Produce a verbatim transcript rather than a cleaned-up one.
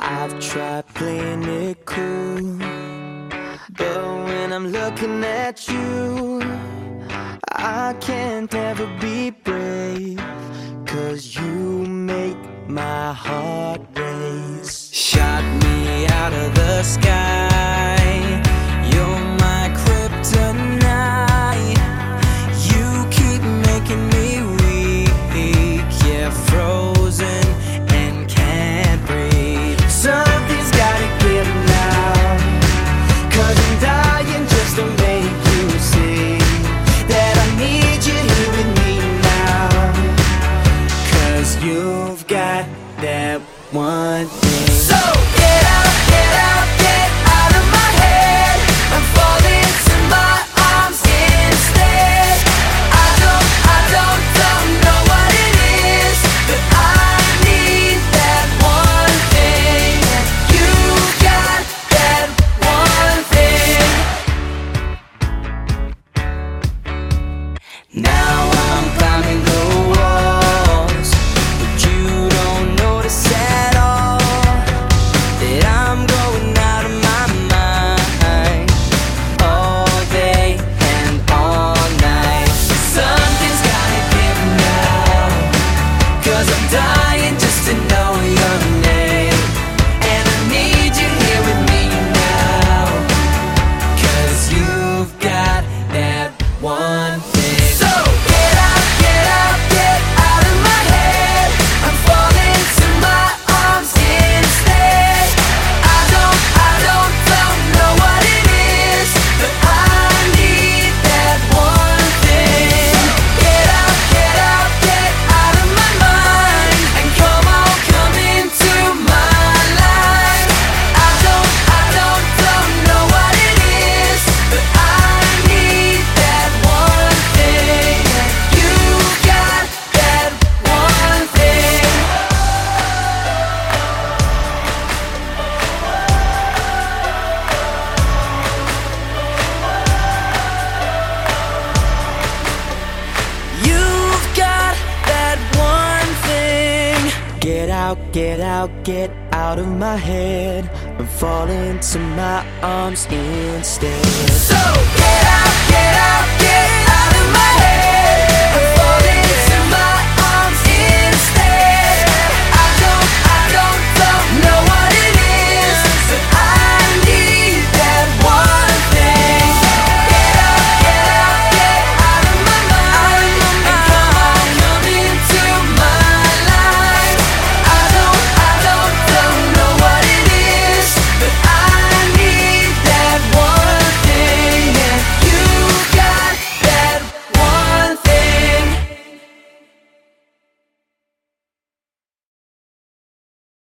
I've tried playing it cool, but when I'm looking at you, I can't ever be brave, 'cause you make my heart race. Shot me out of the sky, you're my kryptonite. You keep making me weak, yeah, frozen and can't breathe. Something's gotta give now, 'cause I'm dying just to make you see that I need you here with me now. 'Cause you've got that one thing. So get out, get out, get out of my head. I'm falling to my arms instead. I don't, I don't, don't know what it is, but I need that one thing. You got that one thing. Now I'm climbing the walls, but you don't notice at all that I'm going out of my mind all day and all night. Something's gotta give now, 'cause I'm dying just to know your name, and I need you here with me now, 'cause you've got that one thing. So get out, get out, get out of my head. I'm falling to my arms instead. I don't, I don't, don't know what it is, but I need that one thing. Get out, get out, get out of my mind, and come on, come into my life. I don't, I don't, don't know what it is, but I need that one thing. You got that one thing. You've got that one thing. Get out, get out, get out of my head. I'm falling to my arms instead. So get out, get out, get